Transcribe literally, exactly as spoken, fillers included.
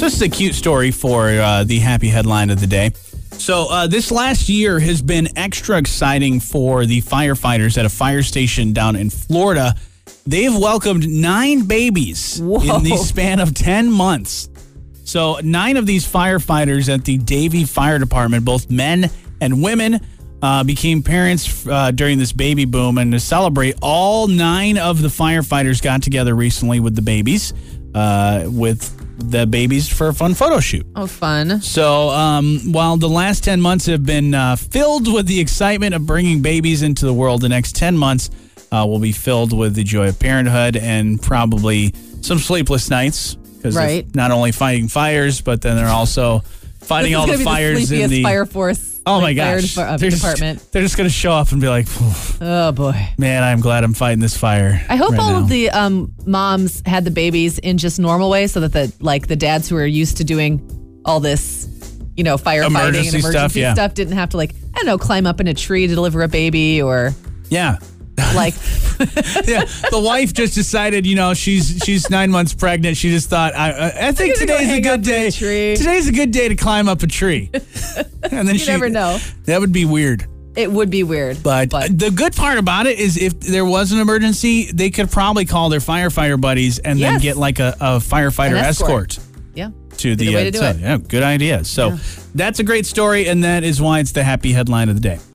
So this is a cute story for uh, the happy headline of the day. So uh, this last year has been extra exciting for the firefighters at a fire station down in Florida. They've welcomed nine babies Whoa. in the span of ten months. So nine of these firefighters at the Davie Fire Department, both men and women, uh, became parents uh, during this baby boom. And to celebrate, all nine of the firefighters got together recently with the babies, uh, with the babies for a fun photo shoot. Oh, fun. So um, while the last ten months have been uh, filled with the excitement of bringing babies into the world, the next ten months uh, will be filled with the joy of parenthood and probably some sleepless nights. Because right. not only fighting fires, but then they're also fighting this all is the be fires the in the fire force. Oh like, my gosh! Fire they're department. Just, they're just going to show up and be like, "Oh boy, man, I'm glad I'm fighting this fire." I hope right all now. of the um, moms had the babies in just normal way, so that the like the dads who are used to doing all this, you know, firefighting Emergency and emergency stuff, yeah. stuff, didn't have to like I don't know, climb up in a tree to deliver a baby or yeah. like yeah, the wife just decided, you know, she's she's nine months pregnant. She just thought, I, I think I'm gonna go today's a hang good up in day. a tree. Today's a good day to climb up a tree. And then you she never know. That would be weird. It would be weird, But, but the good part about it is if there was an emergency, they could probably call their firefighter buddies and then Yes. get like a, a firefighter An escort. escort. yeah, To Be the the way uh, to do so, it. Yeah, good idea. So Yeah. that's a great story, and that is why it's the happy headline of the day.